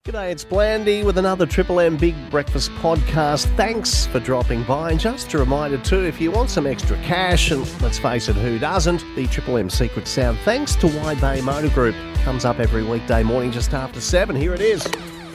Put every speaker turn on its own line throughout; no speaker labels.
G'day, it's Blandy with another Triple M Big Breakfast podcast. Thanks for dropping by. And just a reminder too, if you want some extra cash, and let's face it, who doesn't, the Triple M Secret Sound, thanks to Wide Bay Motor Group, comes up every weekday morning just after 7. Here it is.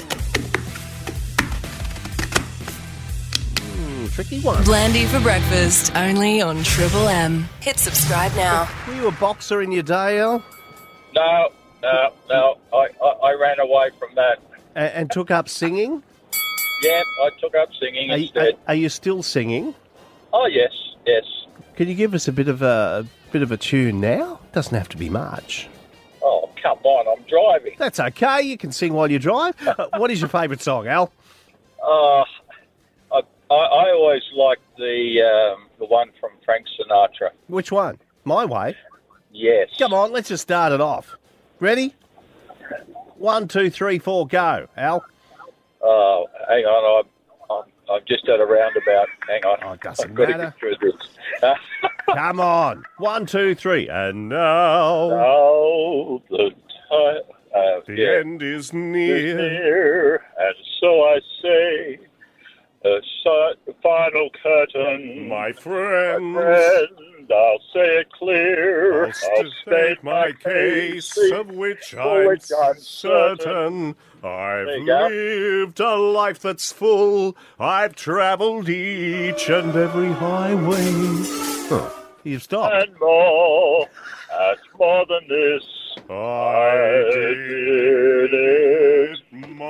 Tricky one.
Blandy for breakfast, only on Triple M. Hit subscribe now.
Were you a boxer in your day, Al?
No. I ran away from that.
And took up singing?
Yeah, I took up singing instead.
Are you still singing?
Oh, yes.
Can you give us a bit of a tune now? Doesn't have to be much.
Oh, come on, I'm driving.
That's okay. You can sing while you drive. What is your favourite song, Al?
I always liked the one from Frank Sinatra.
Which one? My Way?
Yes.
Come on, let's just start it off. Ready? 1, 2, 3, 4, go. Al?
Oh, hang on. I've just had a roundabout. Hang on.
Oh, it doesn't
I've got
matter.
to get through this.
Come on. 1, 2, 3. And now
Now
the end is near.
near, and so I say, the final curtain,
My friends,
friend, I'll say it clear.
I'll state my case, of which I'm certain. I've
There you go.
lived a life that's full. I've travelled each and every highway. Huh. You've stopped.
And more, as more than this,
I
did it
my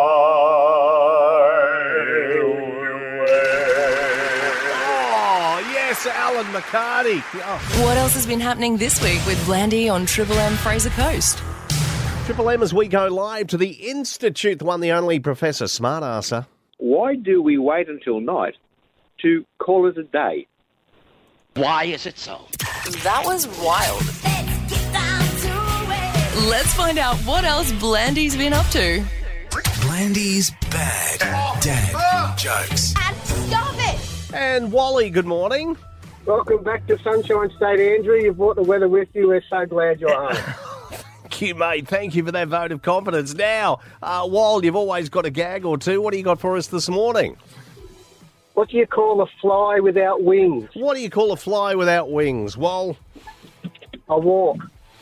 Oh, yes, Alan McCarty. Oh.
What else has been happening this week with Blandy on Triple M Fraser Coast?
Triple M as we go live to the Institute, the one, the only Professor Smartasser.
Why do we wait until night to call it a day?
Why is it so?
That was wild. Let's find out what else Blandy's been up to.
Blandy's bad dad jokes.
Stop it!
And Wally, good morning.
Welcome back to Sunshine State, Andrew. You brought the weather with you. We're so glad you're home.
Thank you, mate. Thank you for that vote of confidence. Now, Wally, you've always got a gag or two. What do you got for us this morning?
What do you call a fly without wings?
What do you call a fly without wings? Wal?
A walk.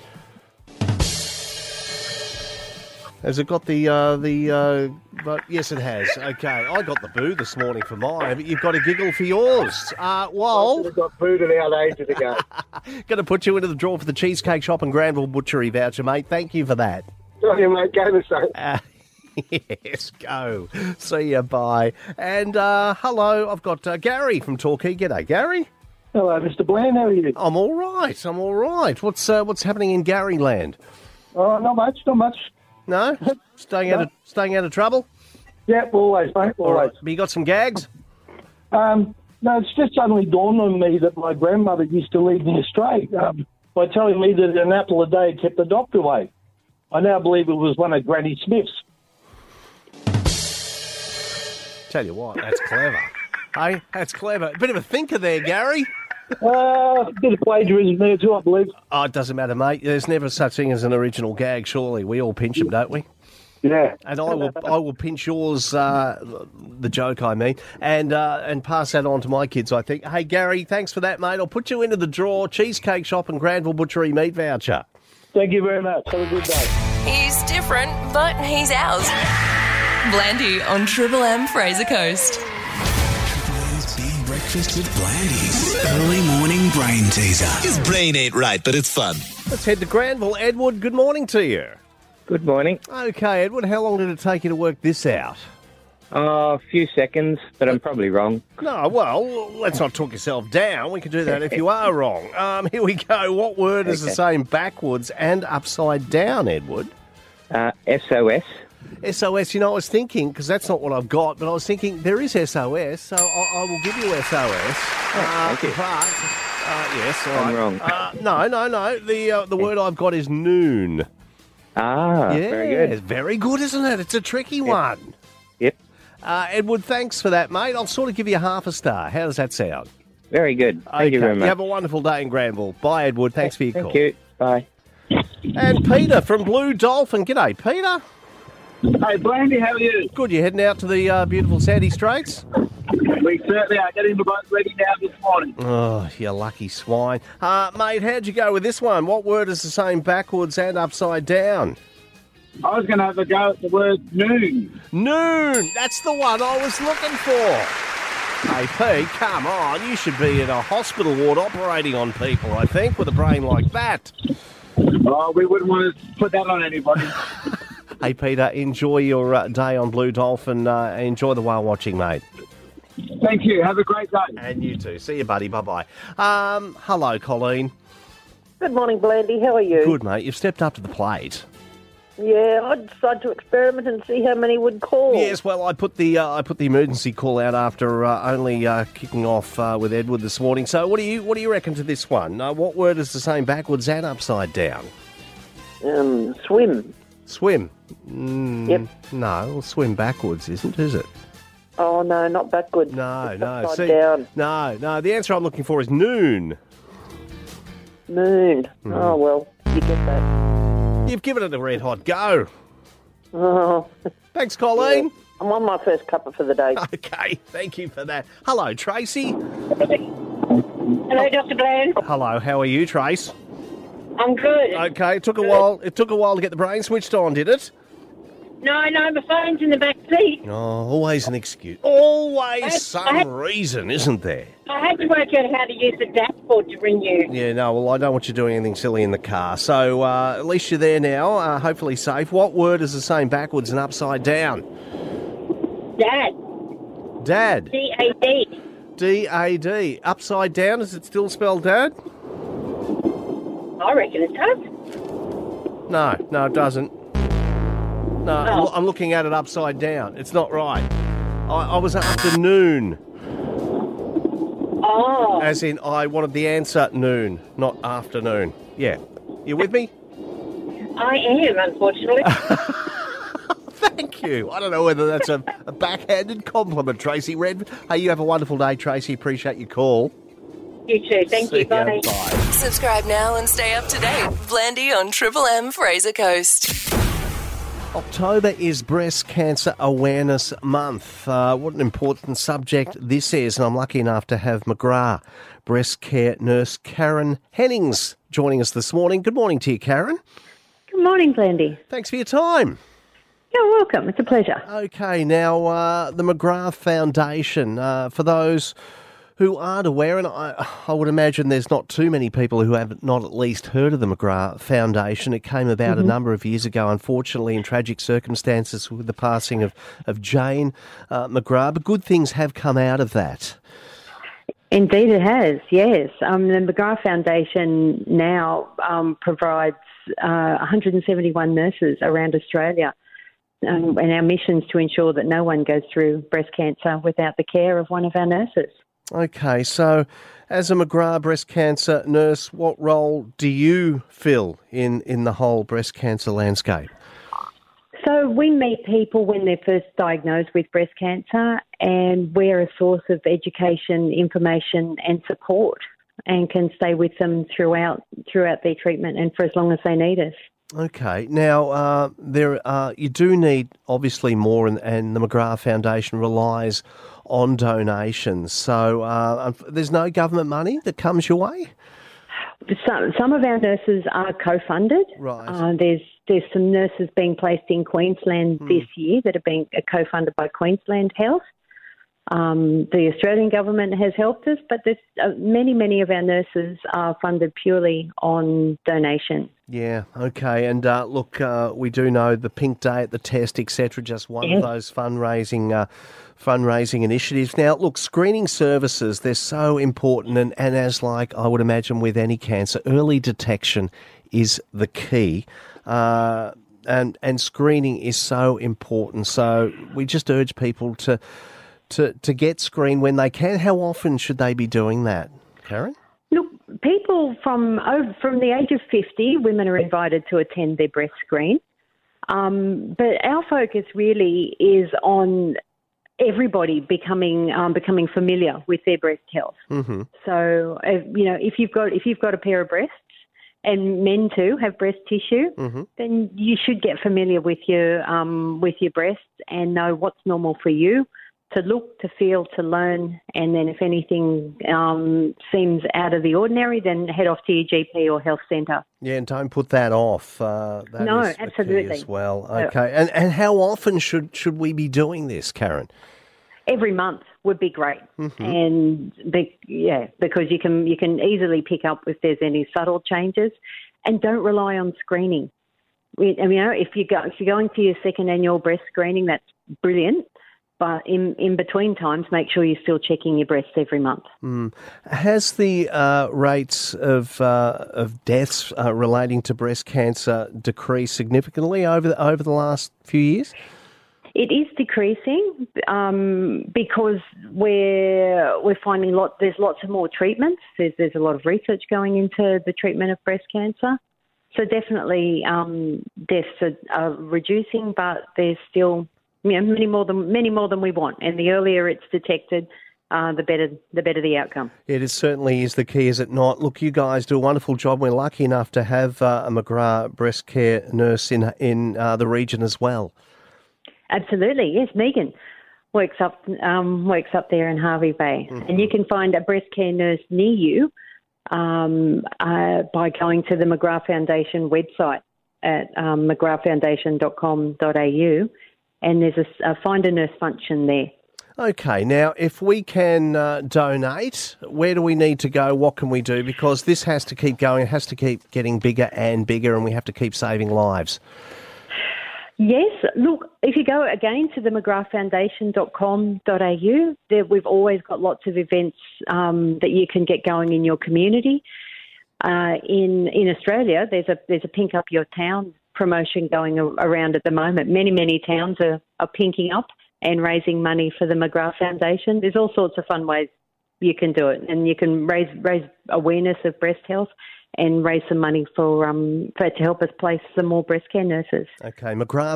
Has it got the vote? Yes, it has. Okay, I got the boo this morning for mine, but you've got a giggle for yours.
I
Wal,
should have got booted out ages ago.
going to put you into the draw for the Cheesecake Shop and Granville Butchery voucher, mate. Thank you for that.
Sorry, mate. Go the same.
Yes, go. See ya, bye. And hello, I've got Gary from Torquay. G'day, Gary.
Hello, Mr. Bland. How are you?
I'm all right. What's happening in Garyland?
Oh, not much.
No? Staying out of trouble?
Yep, always, mate.
All right.
Always.
But you got some gags?
No, it's just suddenly dawned on me that my grandmother used to lead me astray by telling me that an apple a day kept the doctor away. I now believe it was one of Granny Smith's.
Tell you what, that's clever. Hey, that's clever. A bit of a thinker there, Gary.
A bit of plagiarism there too, I believe.
Oh, it doesn't matter, mate. There's never such thing as an original gag, surely. We all pinch them, don't we?
Yeah.
And I will pinch yours, the joke, I mean, and pass that on to my kids, I think. Hey, Gary, thanks for that, mate. I'll put you into the draw, Cheesecake Shop and Granville Butchery meat voucher.
Thank you very much. Have a good day.
He's different, but he's ours. Blandy on Triple M Fraser Coast.
Triple M's Big Breakfast with Blandy's early morning brain teaser.
His brain ain't right, but it's fun.
Let's head to Granville. Edward, good morning to you.
Good morning.
Okay, Edward, how long did it take you to work this out?
A few seconds, but I'm probably wrong.
No, well, let's not talk yourself down. We can do that if you are wrong. Here we go. What word is the same backwards and upside down, Edward?
SOS.
SOS, you know, I was thinking, because that's not what I've got, but I was thinking there is SOS, so I will give you SOS.
Thank you.
But, yes, all
I'm
right.
wrong.
No. The word I've got is noon.
Ah,
Yeah,
very good.
it's very good, isn't it? It's a tricky one.
Yep.
Edward, thanks for that, mate. I'll sort of give you half a star. How does that sound?
Very good. Thank you very much.
You have a wonderful day in Granville. Bye, Edward. Thanks for your call.
Thank you. Bye.
And Peter from Blue Dolphin. G'day, Peter.
Hey, Blandy, how are you?
Good, you heading out to the beautiful Sandy Straits?
We certainly are getting the boat ready now this morning.
Oh, you lucky swine. Mate, how'd you go with this one? What word is the same backwards and upside down?
I was going to have a go at the word noon.
Noon! That's the one I was looking for. Hey, Pete, come on. You should be in a hospital ward operating on people, I think, with a brain like that.
Oh, we wouldn't want to put that on anybody.
Hey, Peter, enjoy your day on Blue Dolphin. Enjoy the whale watching, mate.
Thank you. Have a great day.
And you too. See you, buddy. Bye-bye. Hello, Colleen.
Good morning, Blandy. How are you?
Good, mate. You've stepped up to the plate.
Yeah, I decided to experiment and see how many would call.
Yes, well, I put the emergency call out after only kicking off with Edward this morning. So, what do you reckon to this one? What word is the same backwards and upside down?
Swim.
Swim.
Yep.
No, well, swim backwards, is it?
Oh no, not backwards.
No.
Upside down.
No. The answer I'm looking for is noon.
Moon. Oh well, you get that.
You've given it a red hot go.
Oh.
Thanks, Colleen.
Yeah. I'm on my first cuppa for the day.
Okay, thank you for that. Hello, Tracy.
Hello, Dr. Bland.
Hello, how are you, Trace?
I'm good.
Okay, it took a while. It took a while to get the brain switched on, did it?
No, my phone's in the back seat.
Oh, always an excuse. Always some reason, isn't there?
I had to work out how to use the dashboard to ring you.
Yeah, no, well, I don't want you doing anything silly in the car. So, at least you're there now, hopefully safe. What word is the same backwards and upside down?
Dad.
Dad.
D-A-D.
D-A-D. Upside down, is it still spelled dad?
I reckon it does.
No, it doesn't. No,
Oh.
I'm looking at it upside down. It's not right. I was afternoon.
Oh.
As in, I wanted the answer noon, not afternoon. Yeah. You with me?
I am, unfortunately.
Thank you. I don't know whether that's a backhanded compliment, Tracy Red. Hey, you have a wonderful day, Tracy. Appreciate your call.
You too. Thank you.
See ya.
Bye.
Bye.
Subscribe now and stay up to date. Blandy on Triple M Fraser Coast.
October is Breast Cancer Awareness Month. What an important subject this is, and I'm lucky enough to have McGrath breast care nurse Karen Hennings joining us this morning. Good morning to you, Karen.
Good morning, Blandy.
Thanks for your time.
You're welcome. It's a pleasure.
Okay, now the McGrath Foundation, for those who aren't aware, and I would imagine there's not too many people who have not at least heard of the McGrath Foundation. It came about a number of years ago, unfortunately, in tragic circumstances with the passing of Jane McGrath. But good things have come out of that.
Indeed it has, yes. The McGrath Foundation now provides 171 nurses around Australia. And our mission is to ensure that no one goes through breast cancer without the care of one of our nurses.
Okay, so as a McGrath breast cancer nurse, what role do you fill in the whole breast cancer landscape?
So we meet people when they're first diagnosed with breast cancer, and we're a source of education, information and support, and can stay with them throughout their treatment and for as long as they need us. Okay.
Now, you do need obviously more, and the McGrath Foundation relies on donations. So there's no government money that comes your way?
Some of our nurses are co-funded.
Right.
There's some nurses being placed in Queensland this year that are being co-funded by Queensland Health. The Australian government has helped us, but there's many of our nurses are funded purely on donation.
Yeah, okay. And look, we do know the Pink Day at the Test, etc., just one of those fundraising initiatives. Now, look, screening services, they're so important, and as like I would imagine with any cancer, early detection is the key. And screening is so important. So we just urge people to get screened when they can. How often should they be doing that, Karen?
Look, people from the age of 50, women are invited to attend their breast screen. But our focus really is on everybody becoming familiar with their breast health.
Mm-hmm.
So, if you've got a pair of breasts, and men too have breast tissue, then you should get familiar with your breasts and know what's normal for you, to look, to feel, to learn, and then if anything seems out of the ordinary, then head off to your GP or health centre.
Yeah, and don't put that off.
No,
is the
absolutely.
key as well. Okay, and how often should we be doing this, Karen?
Every month would be great, and because you can easily pick up if there's any subtle changes, and don't rely on screening. If you're going for your second annual breast screening, that's brilliant. But in between times, make sure you're still checking your breasts every month.
Has the rates of deaths relating to breast cancer decreased significantly over the last few years?
It is decreasing because we're finding there's lots of more treatments. There's a lot of research going into the treatment of breast cancer. So definitely deaths are reducing, but there's still many more than we want. And the earlier it's detected, the better the outcome. It
certainly is the key, is it not? Look, you guys do a wonderful job. We're lucky enough to have a McGrath breast care nurse in the region as well. Absolutely, yes. Megan works up there in Harvey Bay, and you can find a breast care nurse near you by going to the McGrath Foundation website at mcgrathfoundation.com.au, and there's a find a nurse function there. Okay, now if we can donate, where do we need to go? What can we do? Because this has to keep going. It has to keep getting bigger and bigger, and we have to keep saving lives. Yes, look, if you go again to the mcgrathfoundation.com.au, we've always got lots of events that you can get going in your community. In Australia, there's a Pink Up Your Town promotion going around at the moment. Many towns are pinking up and raising money for the McGrath Foundation. There's all sorts of fun ways you can do it, and you can raise awareness of breast health and raise some money to help us place some more breast care nurses. Okay,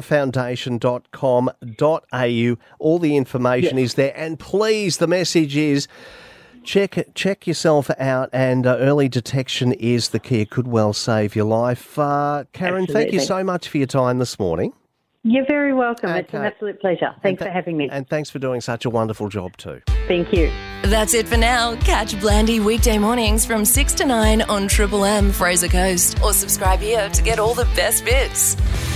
mcgrathfoundation.com.au. All the information is there. And please, the message is check yourself out, and early detection is the key. It could well save your life. Karen, Absolutely. Thank you so much for your time this morning. You're very welcome. Okay. It's an absolute pleasure. Thanks for having me. And thanks for doing such a wonderful job too. Thank you.
That's it for now. Catch Blandy weekday mornings from 6 to 9 on Triple M Fraser Coast, or subscribe here to get all the best bits.